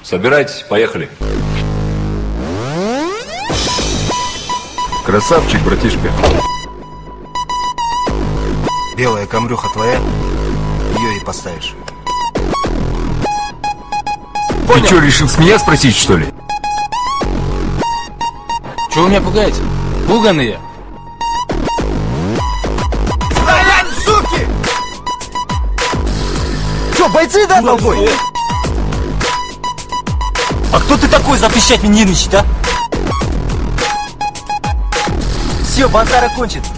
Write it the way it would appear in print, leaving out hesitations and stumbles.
Собирайтесь, поехали. Красавчик, братишка. Белая камрюха твоя, ее и поставишь. Ты что, решил с меня спросить, что ли? Чего вы меня пугаете? Пуганый я. Стоять, суки! Че, бойцы, да, толпой? А кто ты такой запрещать мне нервничать, а? Все, базар окончен.